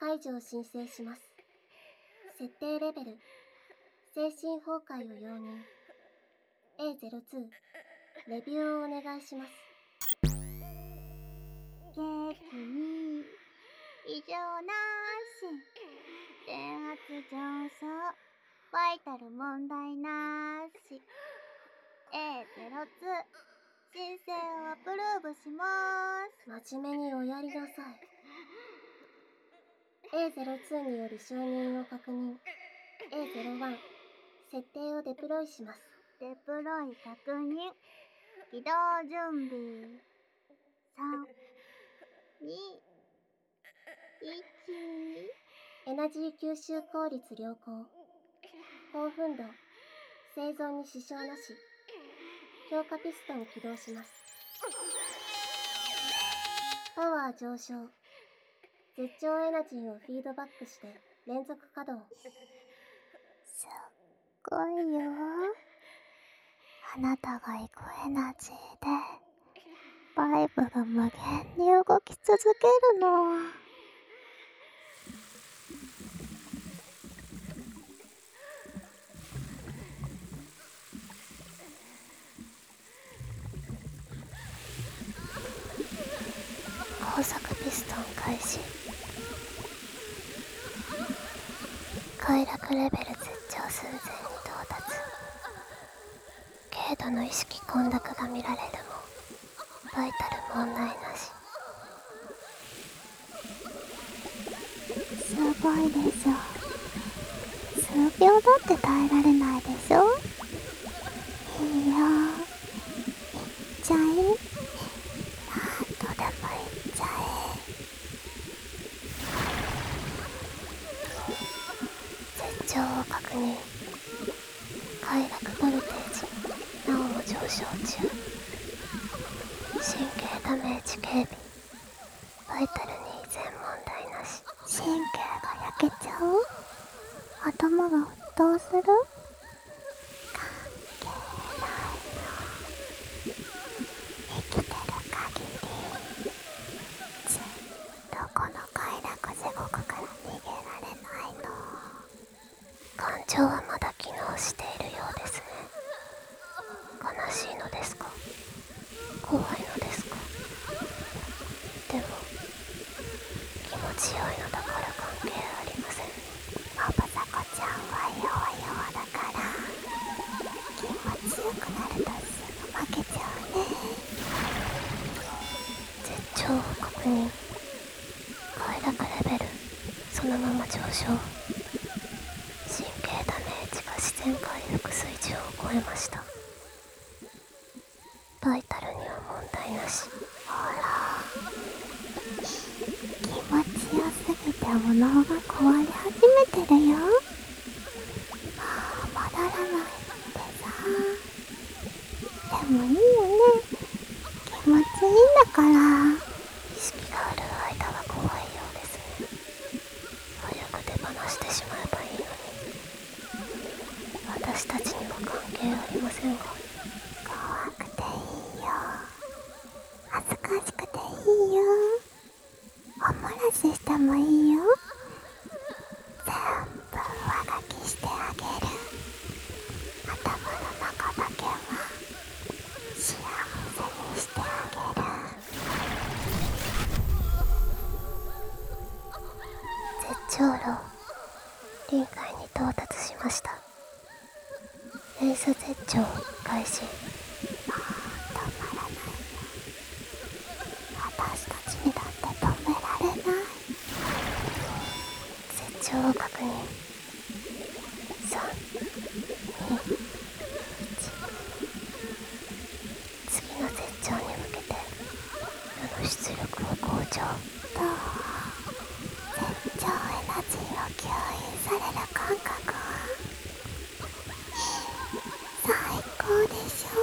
解除を申請します。設定レベル精神崩壊を容認。 A02 レビューをお願いします。 ケーキに異常なし、電圧上昇、バイタル問題なし。 A02 申請をアプローブしまーす。 真面目におやりなさい。 A02 による承認を確認。 A01 設定をデプロイします。 デプロイ確認。起動準備。3、2、1。 エナジー吸収効率良好。興奮度生存に支障なし。強化ピストン起動します。パワー上昇。絶頂エナジーをフィードバックして連続稼働。 すっごいよ。あなたがエコエナジーでバイブが無限に動き続けるの。高速ピストン開始。快楽レベル絶頂寸前に到達。軽度の意識混濁が見られるもバイタル問題なし。すごいでしょ。数秒だって耐えられないでしょ。いいよ、いっちゃい。何度でもいっちゃえ。絶頂を確認。快楽ボルテージなおも上昇中。神経ダメージ軽微。バイタルに依然問題なし。神経が焼けちゃう？頭が沸騰する？関係ないよ。生きてる限りずっとこの快楽地獄から逃げられないの。感情はまだ機能しているようですね。悲しいのですか？怖いのですか？でも気持ちよいのだから関係ありません。まばさこちゃんは弱々だから気持ちよくなるとすぐ負けちゃうね。絶頂を確認。快楽レベルそのまま上昇。神経ダメージが自然回復水準を超えました。バイタルには問題なし。ほら、気持ちよすぎてお脳が壊れ始めてるよ。もう戻らないってさ。でもいいよね。気持ちいいんだから。意識がある間は怖いようですね。早く手放してしまえばいいのに。私たちには関係ありませんが。怖くていいよ。恥ずかしくていいよ。おもらししてもいいよ。全部上書きしてあげる。頭の中だけは幸せにしてあげる。絶頂炉臨界に到達しました。連鎖絶頂開始。もう止まらないよ。私たちにだって止められない。絶頂を確認。3、2、1。次の絶頂に向けて世の出力を向上。どう？絶頂エナジーを吸引される感覚は最高でしょ。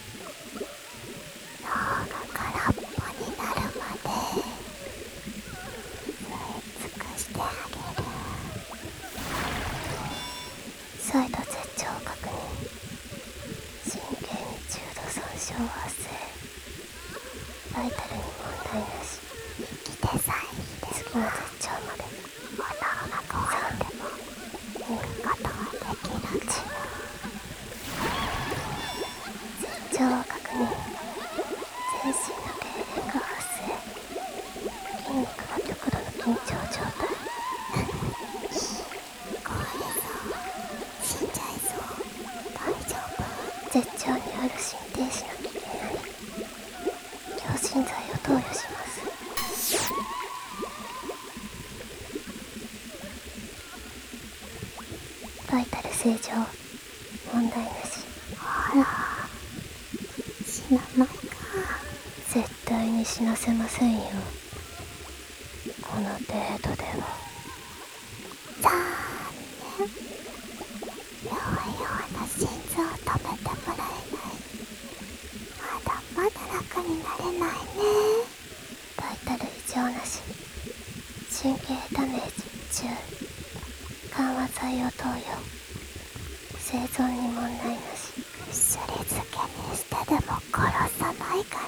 脳が空っぽになるまで吸い尽くしてあげる。再度絶頂確認。神経に重度損傷発生。バイタルに問題なし。生きてさえいいですか？次の絶頂まで投与します。バイタル正常、問題なし。 ほら、死なないか。 絶対に死なせませんよ。この程度では。 残念。弱々な心臓を止めてもらえない。まだまだ楽になれないね。 バイタル異常なし。神経ダメージ中。緩和剤を投与。生存に問題なし。 薬漬けにしてでも殺さないから。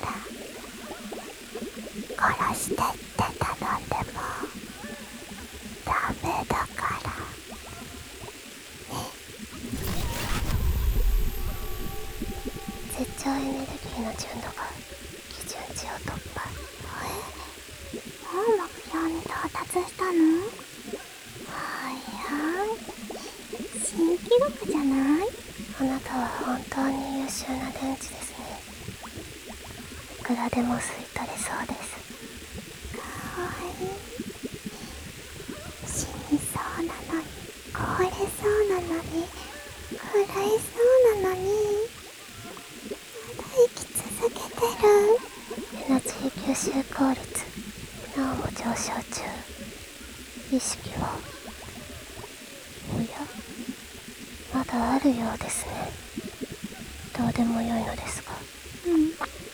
殺してって頼んでもダメだからね。 絶頂エネルギーの純度が基準値を突破。 もう目標に到達したの？早い。新記録じゃない？ あなたは本当に優秀な電池ですね。いくらでも吸い取れそうです。 かわいい。死にそうなのに、壊れそうなのに、食らいそうなのに、まだ生き続けてる。 エナジー吸収効率なおも上昇中。意識はおや、まだあるようですね。どうでもよいのですが。 うん。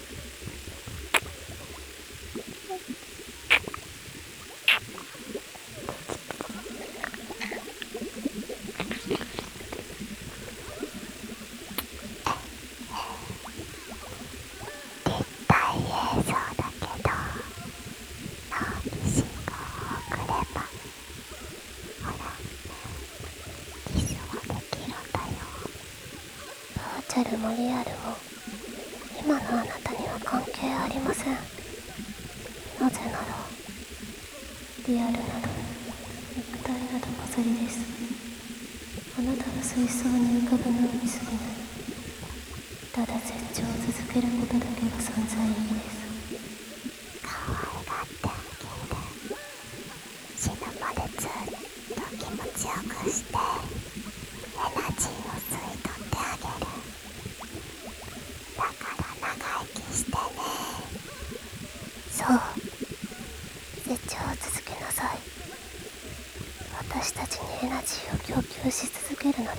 立体映像だけど、脳に信号を送れば、ほら、キスもできるんだよ。 バーチャルもリアルも今のあなたには関係ありません。なぜならリアルなど肉体など飾りです。あなたが水槽に浮かぶのに過ぎない。ただ絶頂を続けることだけが存在意義です。 可愛がってあげる。死ぬまでずっと気持ちよくしてエナジーを吸い取ってあげる。だから長生きしてね。 そう、絶頂を続けなさい。私たちにエナジーを供給し続けるのです。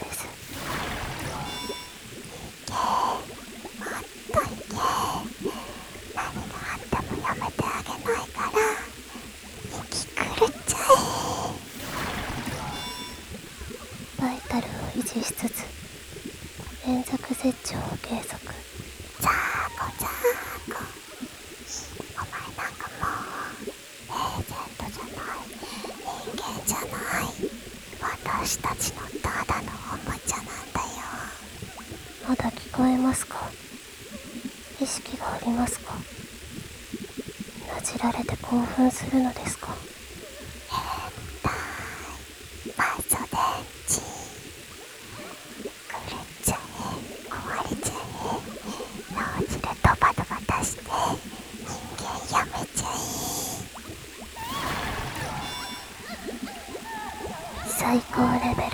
いけ、もっといけ。何があってもやめてあげないから生き狂っちゃえ。 バイタルを維持しつつ連続絶頂を継続。 ザーコザーコ。お前なんかもうエージェントじゃない、人間じゃない。私たちのただのおもちゃなんだよ。 まだ聞こえますか？意識がありますか？なじられて興奮するのですか？ 変態マイゾ電池。狂っちゃえ、壊れちゃえ。脳汁ドバドバ出して人間やめちゃえ。 最高レベル